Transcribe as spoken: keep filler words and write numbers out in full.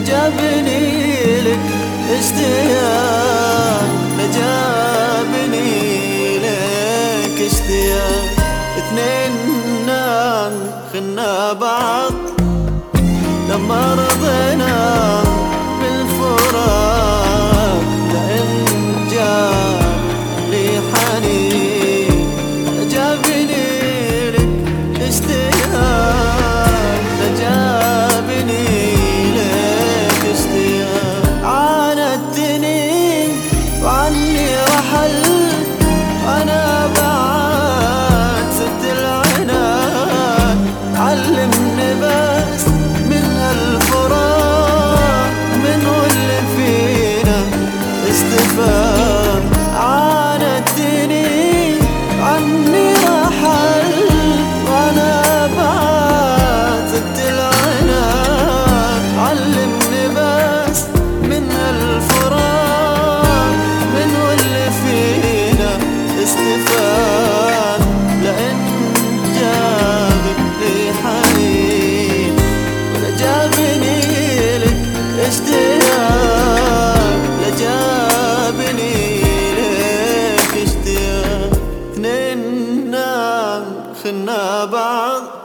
جابني لك اشتياق، جابني لك اشتياق. اثنين نام خنا بعض لما رضينا بالفراق، لأن جاب لي حنين جابني لك اشتياق، جابني لك اشتياق. عاندتني وعني رحل وانا بعد سد العنان، علمني بس من هالفراق من واللي فينا استفاد. عاندتني عني رحل وانا بعد سد العنان، علمني بس من هالفراق من واللي فينا استفاد. لأن جابك لي حنين ولا جابني لك اشتياق، لا جابني لك اشتياق. اثنين نام خنا بعض